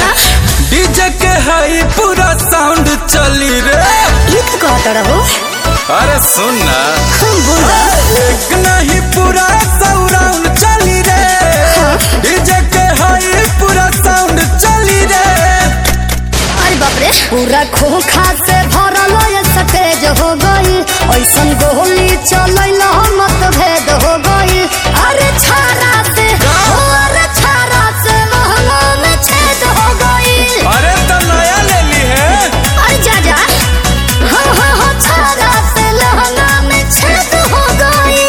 DJ के हाई पूरा sound चली रे। ये तो कहता रहो। अरे सुन ना बोला एक नहीं पूरा साउंड चली रे। डीजे के हाई पूरा साउंड चली रे। अरे बाप रे पूरा खोखा से भरल सतेज हो गई ऐसन गोली चल मत भेद हो गई। अरे छारा से अरे छारा से महंगा में छेद हो गई। अरे तो नया ले ली है। अरे जा जा हाँ छारा से लहंगा में छेद हो गई।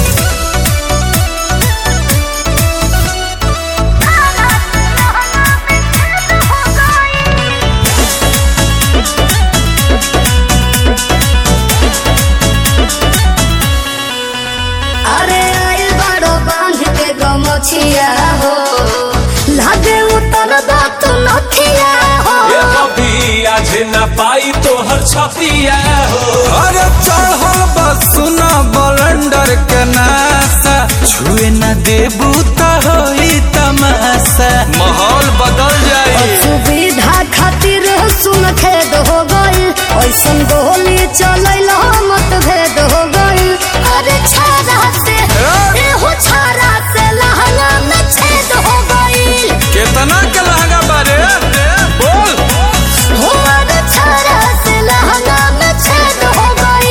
अरे आइल बड़ो बांध के गमछिया हो लागे उतर बात नथिया हो। ये कभी आज न पाई तो हर छतिया हो। अरे चढ़ल बस सुना बलंडर के नासा छुए न देबू त होई तमाशा माहौल बदल जाई। सुविधा खातिर सुन खेद हो गई ऐसन गोली चल मत भेद हो गई। अरे छारा से हो छारा से लहंगा में छेद हो गई। कितना के लहंगा बारे बोल। हो अरे छारा से लहंगा में छेद हो गई।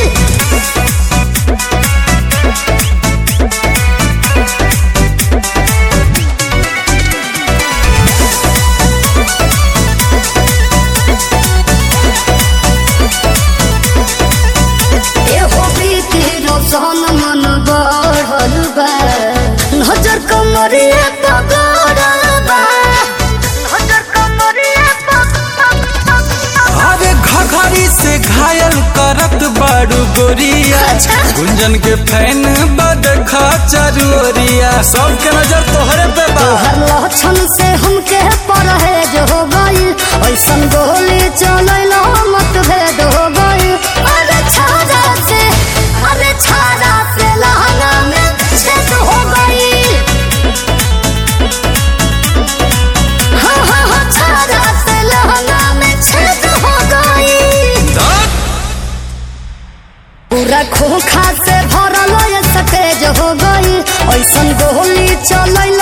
रोशन मन बढ़ल बा नजर कमरिया पगड़ल बा नजर कमरिया अरे घघरी से घायल करत बाड़ू गोरिया। अच्छा। गुंजन के फैन बद खचरोरिया सबके नजर तोहरे पे बा। हर लक्षण से हमके परहेज हो गई ऐसन गोली चल मत भेद हो गई। अरे छारा से लहंगा में छेद हो गई। हाँ छारा से लहंगा में छेद हो गई। पूरा खोखा से भरल सतेज हो गई ऐसन गोली चल